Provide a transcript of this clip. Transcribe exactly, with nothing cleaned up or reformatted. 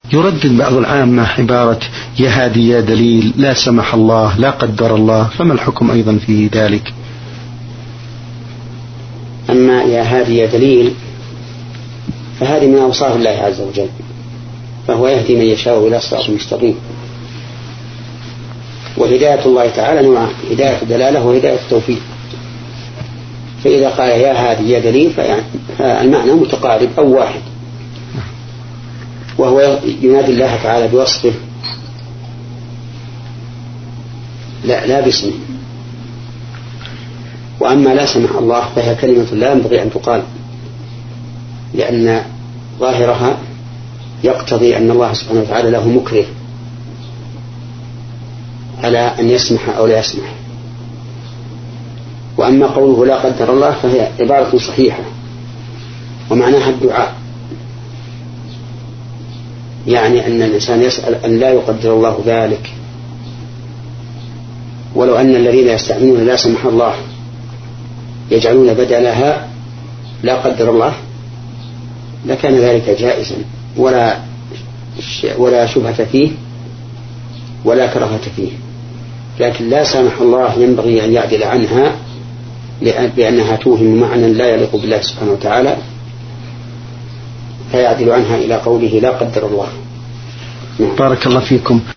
يردد بعض العامة عبارة يا هادي يا دليل، لا سمح الله، لا قدر الله، فما الحكم أيضا في ذلك؟ أما يا هادي يا دليل فهذه من أوصاف الله عز وجل، فهو يهدي من يشاء إلى صراط مستقيم. وهداية الله تعالى نوعان: هداية دلالة وهداية توفيق. فإذا قال يا هادي يا دليل فالمعنى متقارب أو واحد، وهو ينادي الله تعالى بوصفه لا, لا باسمه. وأما لا سمح الله فهي كلمة لا ينبغي أن تقال، لأن ظاهرها يقتضي أن الله سبحانه وتعالى له مكره على أن يسمح أو لا يسمح. وأما قوله لا قدر الله فهي عبارة صحيحة ومعناها الدعاء، يعني أن الإنسان يسأل أن لا يقدر الله ذلك. ولو أن الذين يستعملون لا سمح الله يجعلون بدلها لا قدر الله لكان ذلك جائزا ولا ولا شبهة فيه ولا كراهة فيه. لكن لا سمح الله ينبغي أن يعدل عنها لأنها توهم معنى لا يليق بالله سبحانه وتعالى، فيعدل عنها إلى قوله لا قدر الله. بارك الله فيكم.